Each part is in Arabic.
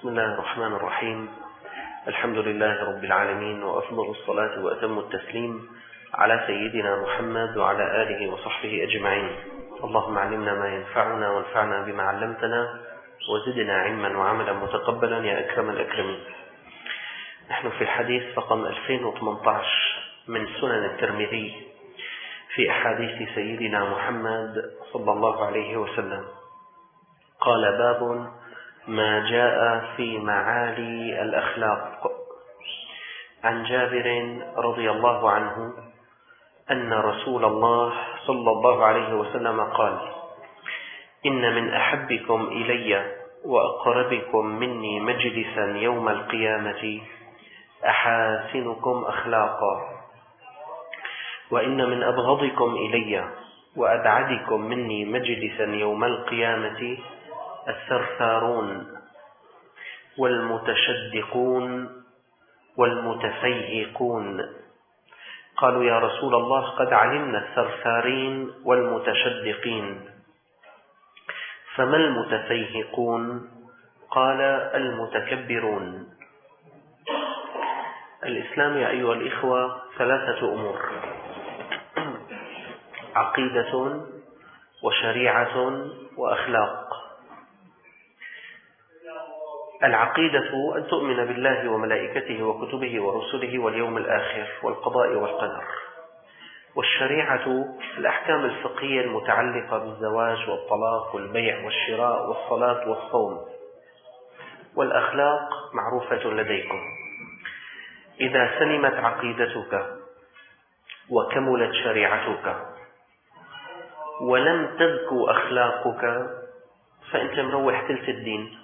بسم الله الرحمن الرحيم. الحمد لله رب العالمين، وأفضل الصلاة وأتم التسليم على سيدنا محمد وعلى آله وصحبه أجمعين. اللهم علمنا ما ينفعنا وانفعنا بما علمتنا وزدنا علما وعملا متقبلا يا أكرم الأكرمين. نحن في الحديث رقم 2018 من سنن الترمذي في أحاديث سيدنا محمد صلى الله عليه وسلم. قال: باب ما جاء في معالي الأخلاق. عن جابر رضي الله عنه أن رسول الله صلى الله عليه وسلم قال: إن من أحبكم إلي وأقربكم مني مجلسا يوم القيامة أحاسنكم أخلاقا، وإن من أبغضكم إلي وأبعدكم مني مجلسا يوم القيامة الثرثارون والمتشدقون والمتفيهقون. قالوا: يا رسول الله، قد علمنا الثرثارين والمتشدقين، فما المتفيهقون؟ قال: المتكبرون. الإسلام يا أيها الإخوة 3 أمور: عقيدة وشريعة وأخلاق. العقيدة أن تؤمن بالله وملائكته وكتبه ورسله واليوم الآخر والقضاء والقدر. والشريعة الأحكام الفقهية المتعلقة بالزواج والطلاق والبيع والشراء والصلاة والصوم. والأخلاق معروفة لديكم. إذا سلمت عقيدتك وكملت شريعتك ولم تزكو أخلاقك فأنت مروح تلت الدين.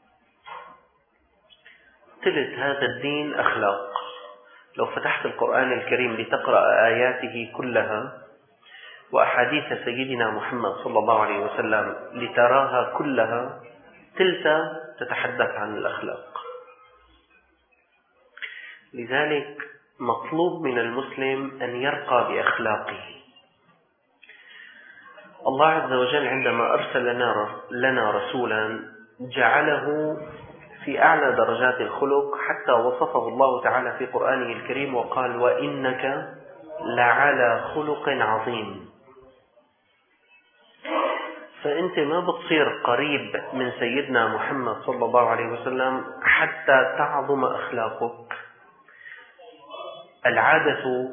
تلت هذا الدين أخلاق. لو فتحت القرآن الكريم لتقرأ آياته كلها وأحاديث سيدنا محمد صلى الله عليه وسلم لتراها كلها، تلت تتحدث عن الأخلاق. لذلك مطلوب من المسلم أن يرقى بأخلاقه. الله عز وجل عندما أرسل لنا رسولا جعله في أعلى درجات الخلق، حتى وصفه الله تعالى في قرآنه الكريم وقال: وإنك لعلى خلق عظيم. فأنت ما بتصير قريب من سيدنا محمد صلى الله عليه وسلم حتى تعظم أخلاقك. العادة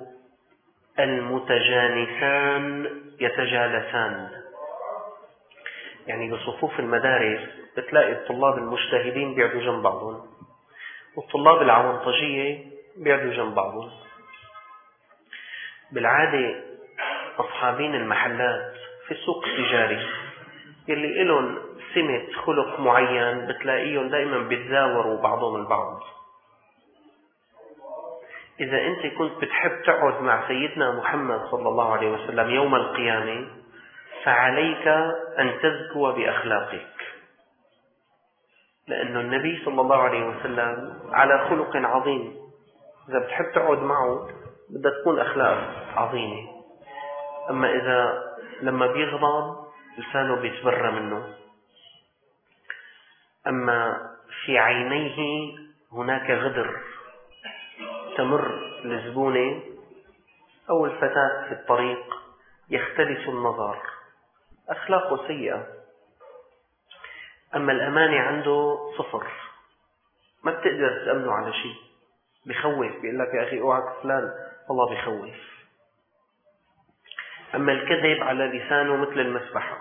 المتجانسان يتجالسان. يعني بصفوف المدارس بتلاقي الطلاب المجتهدين بيقعدوا جنب بعضهم، والطلاب العونطجية بيقعدوا جنب بعضهم. بالعادة أصحابين المحلات في السوق التجاري يلي إلهم سمة خلق معين بتلاقيهم دائما بيتزاوروا بعضهم البعض. إذا أنت كنت بتحب تقعد مع سيدنا محمد صلى الله عليه وسلم يوم القيامة فعليك أن تزكو بأخلاقك، لأن النبي صلى الله عليه وسلم على خلق عظيم. إذا بتحب تقعد معه بدها تكون أخلاق عظيمة. أما إذا لما بيغضب لسانه بيتبرى منه، أما في عينيه هناك غدر. تمر الزبونة أو الفتاة في الطريق يختلس النظر، أخلاقه سيئة. أما الأمانة عنده 0، ما بتقدر تأمنه على شيء، بخوف، بيقول لك: يا أخي اوعك فلان، والله بخوف. أما الكذب على لسانه مثل المسبحة.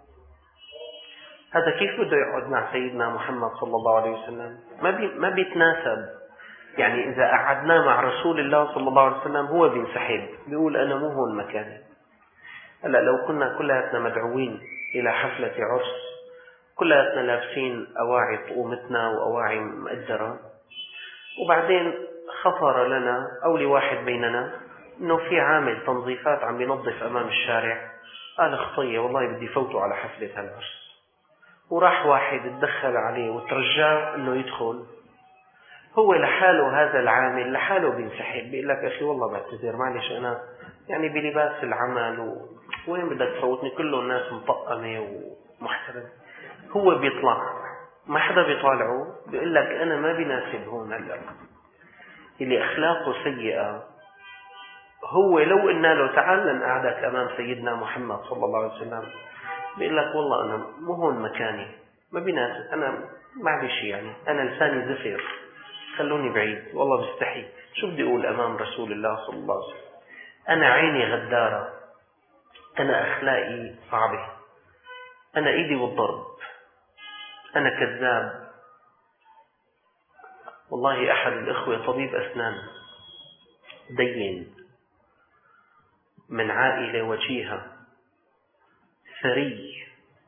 هذا كيف بده يقعد مع سيدنا محمد صلى الله عليه وسلم؟ ما بيتناسب. يعني إذا قعدنا مع رسول الله صلى الله عليه وسلم هو بينسحب، بيقول: أنا مو هون مكاني. هلا لو كنا كلياتنا مدعوين إلى حفلة عرس، كلياتنا لابسين أواعي طقومتنا وأواعي مقدرة، وبعدين خطر لنا أو لواحد بيننا إنه في عامل تنظيفات عم بينظف أمام الشارع، قال: خطية والله بدي فوته على حفلة هالعرس، وراح واحد اتدخل عليه وترجاه إنه يدخل. هو لحاله، هذا العامل لحاله بينسحب، بيقول لك: أخي والله بعتذر، معلش أنا يعني بلباس العمل، وين بدك تفوتني، كله الناس مطقمة ومحترمة. هو بيطلع ما حدا بيطالعه، بيقول لك أنا ما بيناسب هون هلا اللي أخلاقه سيئة. هو لو قلنا له تعال لنقعدك أمام سيدنا محمد صلى الله عليه وسلم، بيقول لك والله أنا مو هون مكاني، ما بيناسب، أنا معلش يعني أنا لساني زفر، خلوني بعيد، والله بستحي، شو بدي أقول أمام رسول الله صلى الله عليه وسلم؟ أنا عيني غدارة، أنا أخلاقي صعبة، أنا إيدي بالضرب، أنا كذاب. والله أحد الإخوة طبيب أسنان دين من عائلة وجيهة ثري،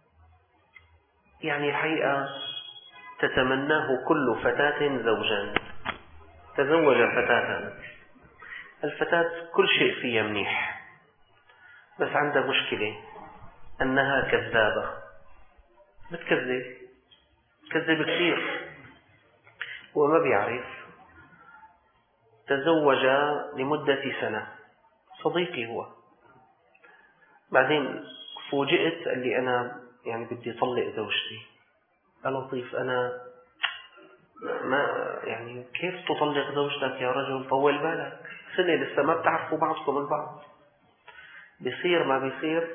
يعني الحقيقة تتمناه كل فتاة زوجا. تزوج فتاة، الفتاة كل شيء فيها منيح، بس عندها مشكلة أنها كذابة، بتكذب كثير وما بيعرف. تزوج لمدة سنة، صديقي هو، بعدين فوجئت قال لي أنا يعني بدي أطلق زوجتي. قال لطيف أنا ما يعني كيف تطلق زوجتك يا رجل؟ طول بالك، سنة لسه ما بتعرفوا بعضكم البعض، بيصير ما بيصير.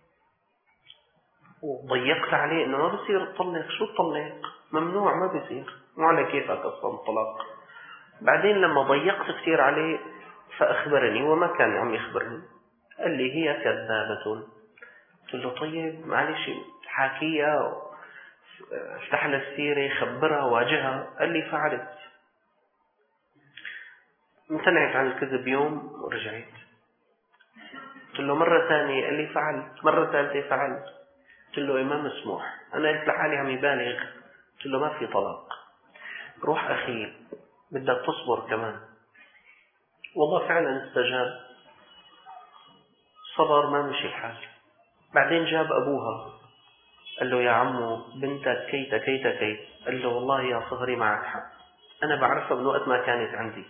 وضيقت عليه انه ما بيصير تطلق، شو تطلق؟ ممنوع، ما بيصير، مو على كيفك اصلا الطلاق. بعدين لما ضيقت كثير عليه فاخبرني، وما كان عم يخبرني، قال لي هي كذابة. قلت له طيب معلش حاكيها، افتح لها السيرة، خبرها، واجهها. قال لي فعلت، امتنعت عن الكذب يوم ورجعت. قلت له مرة ثانية، قال لي فعلت، مرة ثالثة فعلت. قلت له ما مسموح، أنا قلت لحالي عم يبالغ. قلت له ما في طلاق، روح أخي بدك تصبر كمان. والله فعلا استجاب، صبر، ما مشي الحال. بعدين جاب أبوها، قال له يا عمو بنتك كيت كيت كيت. قال له والله يا صغري معك حق، أنا بعرفها من وقت ما كانت عندي.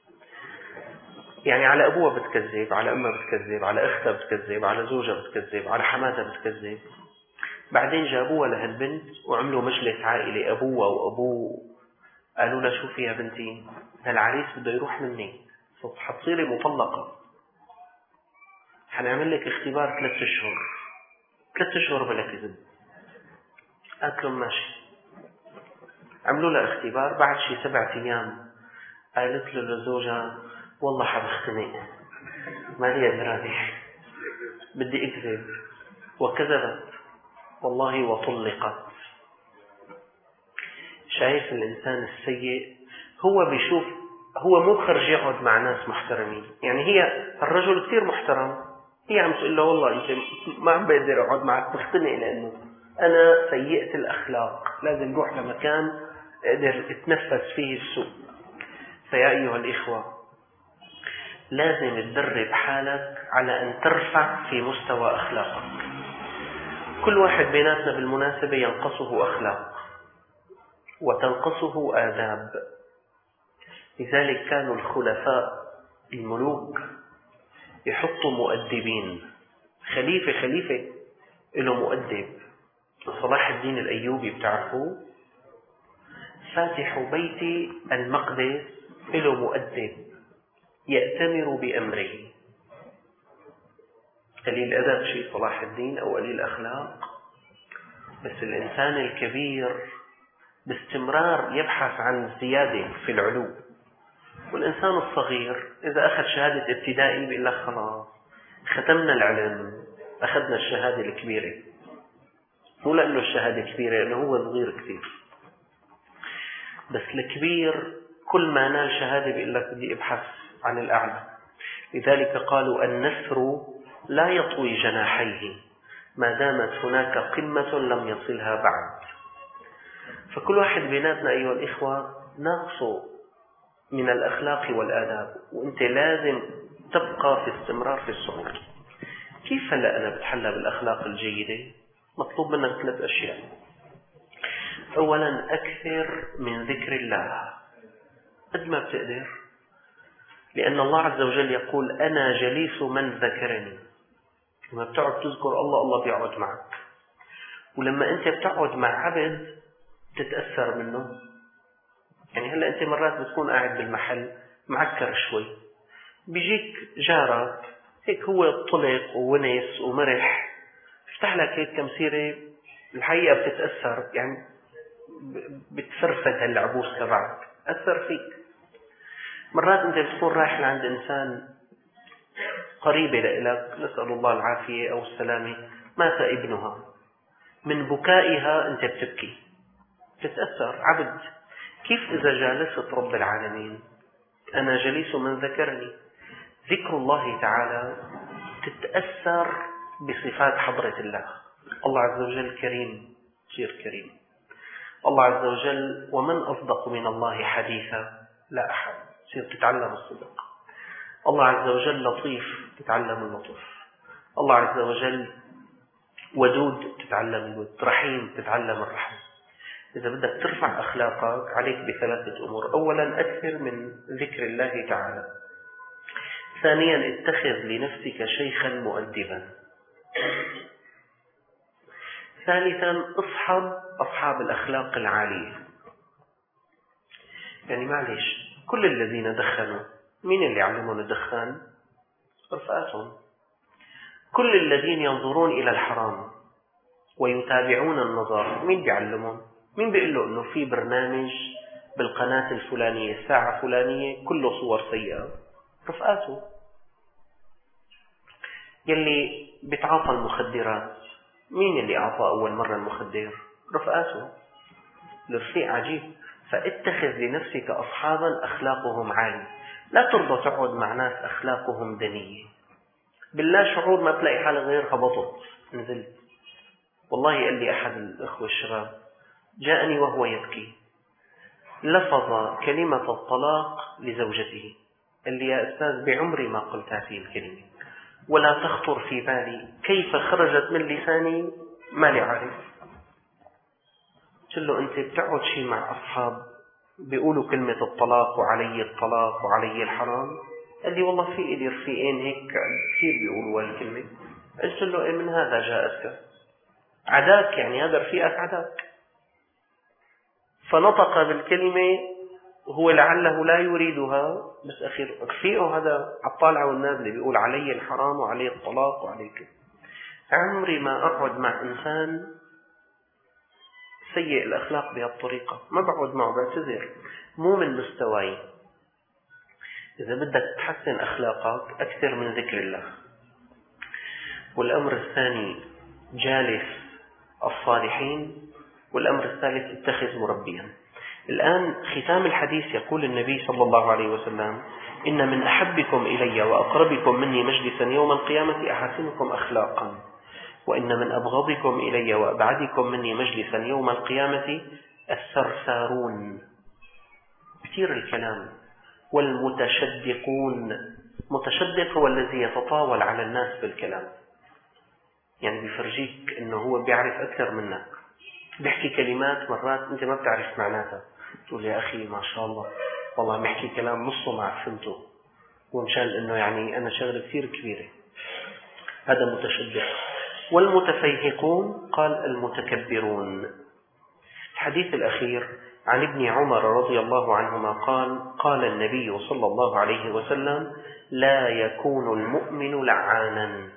يعني على أبوها بتكذب، على أمها بتكذب، على أختها بتكذب، على زوجها بتكذب، على حماتها بتكذب. بعدين جابوها لهالبنت وعملوا مجلس عائلي، أبوها وأبوه، قالوا لها شوفي يا بنتي هالعريس بده يروح مني، حتصيري مطلقة، حنعمل لك اختبار 3 أشهر، 3 أشهر بلا كذب. قالت لهم ماشي. عملوا لها اختبار، بعد شي 7 أيام قالت له لزوجها والله حبختنق، ما هي دراني، بدي اكذب، وكذبت والله وطلقت. شايف الإنسان السيء؟ هو بيشوف، هو مو خرج يقعد مع ناس محترمين، يعني هي الرجل كثير محترم، هي عم تقول له والله أنت ما عم بقدر أقعد معك، بختنق لأنه أنا سيئة الأخلاق، لازم نروح لمكان أقدر أتنفس فيه السوء. فيا أيها الإخوة، لازم تدرب حالك على أن ترفع في مستوى أخلاقك. كل واحد بيناتنا بالمناسبة ينقصه أخلاق وتنقصه آداب. لذلك كانوا الخلفاء الملوك يحطوا مؤدبين، خليفة له مؤدب. صلاح الدين الأيوبي بتعرفوه، فاتح بيت المقدس له مؤدب يأتمر بأمره. قليل أدب شيء صلاح الدين أو قليل أخلاق، بس الإنسان الكبير باستمرار يبحث عن زيادة في العلو. والإنسان الصغير إذا أخذ شهادة ابتدائي بيقول لك خلاص ختمنا العلم، أخذنا الشهادة الكبيرة، مو لأنه الشهادة كبيرة، لأنه هو صغير كثير. بس الكبير كل ما نال شهادة بيقول لك بدي أبحث عن الأعلى. لذلك قالوا النسر لا يطوي جناحيه ما دامت هناك قمة لم يصلها بعد. فكل واحد بيناتنا أيها الإخوة ناقصه من الأخلاق والآداب، وأنت لازم تبقى في استمرار في الصعود. كيف هلأ أنا بتحلى بالأخلاق الجيدة؟ مطلوب منك 3 أشياء. أولا أكثر من ذكر الله قد ما بتقدر، لأن الله عز وجل يقول أنا جليس من ذكرني. لما بتقعد تذكر الله، الله بيقعد معك. ولما أنت بتقعد مع عبد تتأثر منه؟ يعني هلأ أنت مرات بتكون قاعد بالمحل معكر شوي، بيجيك جارك هيك هو طلق وونس ومرح، افتح لك هيك كم سيرة، الحقيقة بتتأثر، يعني بتفرفد هالعبوس تبعك، أثر فيك. مرات أنت بتكون رايح لعند إنسان قريبة لك، نسأل الله العافية أو السلامة، مات ابنها، من بكائها أنت بتبكي، تتأثر عبد. كيف إذا جالست رب العالمين، أنا جليس من ذكرني، ذكر الله تعالى تتأثر بصفات حضرة الله. الله عز وجل كريم، تصير كريم. الله عز وجل ومن أصدق من الله حديثا، لا أحد، تصير تتعلم الصدق. الله عز وجل لطيف، تتعلم اللطف. الله عز وجل ودود، تتعلم الود. رحيم، تتعلم الرحم. إذا بدك ترفع أخلاقك عليك بثلاثة أمور. أولا، أكثر من ذكر الله تعالى. ثانيا، اتخذ لنفسك شيخا مؤدبا. ثالثا، اصحب أصحاب الأخلاق العالية. يعني معليش، كل الذين دخنوا مين اللي علمهم الدخان؟ رفقاتهم. كل الذين ينظرون إلى الحرام ويتابعون النظر مين بيعلمهم؟ مين بيقول له إنه في برنامج بالقناة الفلانية الساعة فلانية كله صور سيئة؟ رفقاته. يلي بيتعاطى المخدرات مين اللي أعطى أول مرة المخدر؟ رفقاته. الرفيق عجيب. فاتخذ لنفسك أصحابا أخلاقهم عالية. لا ترضى تقعد مع ناس أخلاقهم دنية. بالله شعور ما تلاقي حالك غير هبطت نزلت. والله قال لي أحد الأخوة الشباب، جاءني وهو يبكي، لفظ كلمة الطلاق لزوجته، قال لي يا أستاذ بعمري ما قلت هذه الكلمة، ولا تخطر في بالي، كيف خرجت من لساني ما لي عارف. قلت له أنت بتقعد شيء مع أصحاب بيقولوا كلمة الطلاق وعلي الطلاق وعلي الحرام؟ قال لي والله في إلي رفيقين هيك كثير بيقولوا هالكلمة. قلت له إيه من هذا جاءتك؟ عداك، يعني هذا رفيقك عداك. فنطق بالكلمة هو لعله لا يريدها، بس أخير رفيقه هذا عالطالع والنازل بيقول علي الحرام وعلي الطلاق وعلي كذا. عمري ما أقعد مع إنسان سيء الأخلاق بهالطريقة، ما بقعد معه، بعتذر، مو من مستواي. إذا بدك تحسن أخلاقك أكثر من ذكر الله. والأمر الثاني، جالس الصالحين. والأمر الثالث، اتخذ مربيا. الآن ختام الحديث يقول النبي صلى الله عليه وسلم: إن من أحبكم إلي وأقربكم مني مجلسا يوم القيامة أحسنكم أخلاقا، وإن من أبغضكم إلي وأبعدكم مني مجلسا يوم القيامة الثرثارون. كثير الكلام. والمتشدقون. متشدق هو الذي يتطاول على الناس بالكلام، يعني بيفرجيك إنه هو بيعرف أكثر منك، بيحكي كلمات مرات أنت ما بتعرف معناتها، تقول يا أخي ما شاء الله والله بيحكي كلام نصه ما فهمته، ومشان إنه يعني أنا شغلة كثير كبيرة. هذا متشدق. والمتفيهقون قال المتكبرون. الحديث الأخير عن ابن عمر رضي الله عنهما قال: قال النبي صلى الله عليه وسلم: لا يكون المؤمن لعانا.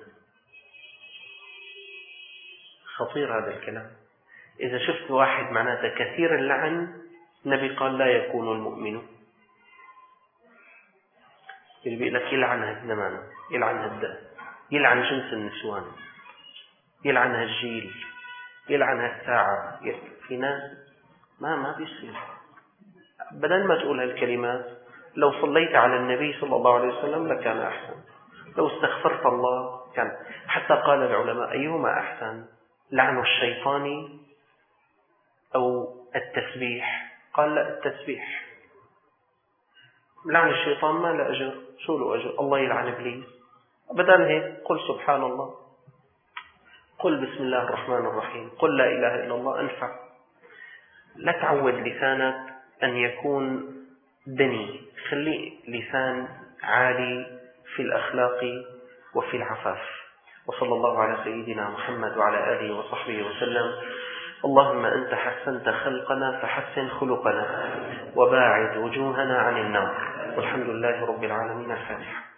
خطير هذا الكلام. إذا شفت واحد معناته كثير اللعن، النبي قال لا يكون المؤمن. اللي بيقول لك يلعن هالزمان، يلعن هالدم، يلعن جنس النسوان، يلعن هالجيل، يلعن هالساعة، في ناس ما بيصير. بدل ما تقول هالكلمات، لو صليت على النبي صلى الله عليه وسلم لكان أحسن، لو استغفرت الله كان. حتى قال العلماء: أيهما أحسن، لعن الشيطان أو التسبيح؟ قال لا، التسبيح. لعن الشيطان ما له أجر، شو له أجر؟ الله يلعن إبليس. بدل هيك قل سبحان الله، قل بسم الله الرحمن الرحيم، قل لا إله إلا الله، أنفع. لا تعود لسانك أن يكون دني، خلي لسان عالي في الأخلاق وفي العفاف. وصلى الله على سيدنا محمد وعلى آله وصحبه وسلم. اللهم أنت حسنت خلقنا فحسن خلقنا وباعد وجوهنا عن النار. والحمد لله رب العالمين. الفاتحة.